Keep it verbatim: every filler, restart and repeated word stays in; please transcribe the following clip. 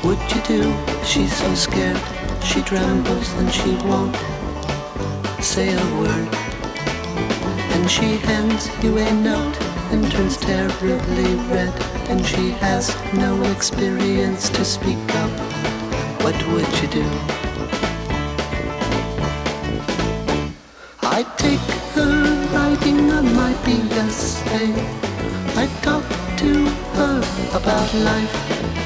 would you do? She's so scared, she trembles and she won't say a word. And she hands you a note and turns terribly red, and she has no experience to speak of. What would you do? I take her riding on my P S A. I talk to her about life